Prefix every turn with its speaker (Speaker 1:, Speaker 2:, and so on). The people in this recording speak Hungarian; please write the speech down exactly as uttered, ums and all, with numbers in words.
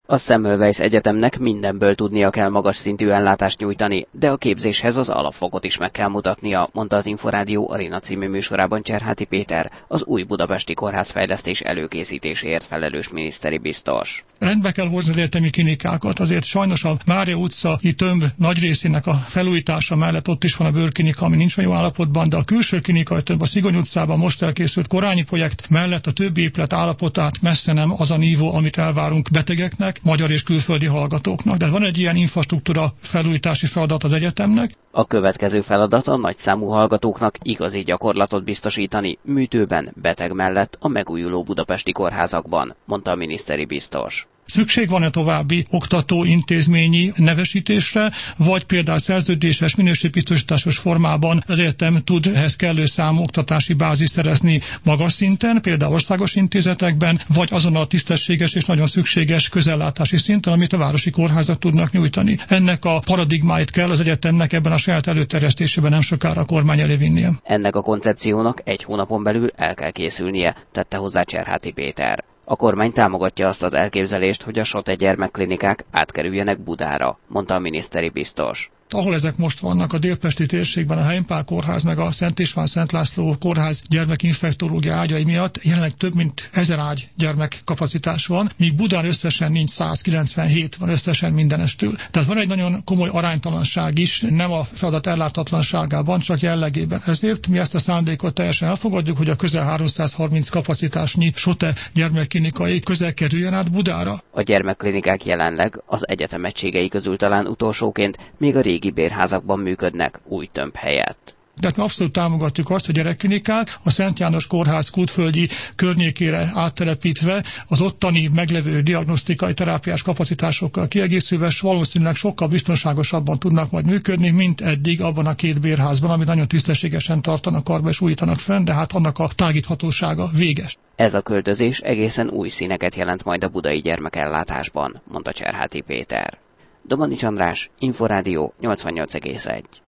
Speaker 1: A Semmelweis Egyetemnek mindenből tudnia kell magas szintű ellátást nyújtani, de a képzéshez az alapfokot is meg kell mutatnia, mondta az Inforádió Arena című műsorában Cserháti Péter, az új budapesti kórházfejlesztés előkészítéséért felelős miniszteri biztos.
Speaker 2: Rendbe kell hozni az egyetemi klinikákat, azért sajnos a Mária utcai tömb nagy részének a felújítása mellett ott is van a bőrklinika, ami nincs olyan jó állapotban, de a külső klinikai tömb a Szigony utcában most elkészült Korányi projekt mellett a többi épület állapotát messze nem az a nívó, amit elvárunk betegeknek, magyar és külföldi hallgatóknak. De van egy ilyen infrastruktúra felújítási feladat az egyetemnek.
Speaker 1: A következő feladat a nagyszámú hallgatóknak igazi gyakorlatot biztosítani műtőben, beteg mellett a megújuló budapesti kórházakban, mondta a miniszteri biztos.
Speaker 2: Szükség van-e további oktató intézményi nevesítésre, vagy például szerződéses minőségbiztosításos formában az egyetem tud ehhez kellő számú oktatási bázis szerezni magas szinten, például országos intézetekben, vagy azon a tisztességes és nagyon szükséges közellátási szinten, amit a városi kórházak tudnak nyújtani. Ennek a paradigmáit kell az egyetemnek ebben a saját előterjesztésében nem sokára a kormány elé vinnie.
Speaker 1: Ennek a koncepciónak egy hónapon belül el kell készülnie, tette hozzá Cserháti Péter. A kormány támogatja azt az elképzelést, hogy a SOTE gyermekklinikák átkerüljenek Budára, mondta a miniszteri biztos.
Speaker 2: Ahol ezek most vannak a délpesti térségben, a Heimpál kórház meg a Szent István Szent László kórház gyermekinfektológia ágyai miatt jelenleg több mint ezer ágy gyermekkapacitás van, míg Budán összesen nincs száz kilencvenhét van összesen mindenestül. Tehát van egy nagyon komoly aránytalanság is, nem a feladat ellátatlanságában, csak jellegében. Ezért mi ezt a szándékot teljesen elfogadjuk, hogy a közel háromszázharminc kapacitásnyi SOTE gyermekklinikai közel kerüljön át Budára.
Speaker 1: A gyermekklinikák jelenleg az egyetem egységei közül talán utolsóként még a régi bérházakban működnek új tömb helyett.
Speaker 2: De mi abszolút támogatjuk azt, hogy gyerekklinikák a Szent János Kórház Kútföldi környékére áttelepítve, az ottani meglevő diagnosztikai terápiás kapacitásokkal kiegészülve valószínűleg sokkal biztonságosabban tudnak majd működni, mint eddig abban a két bérházban, amit nagyon tisztességesen tartanak karba és újítanak fenn, de hát annak a tágíthatósága véges.
Speaker 1: Ez a költözés egészen új színeket jelent majd a budai gyermekellátásban, mondta Cserháti Péter. Domanics András, Inforádió nyolcvannyolc egész egy.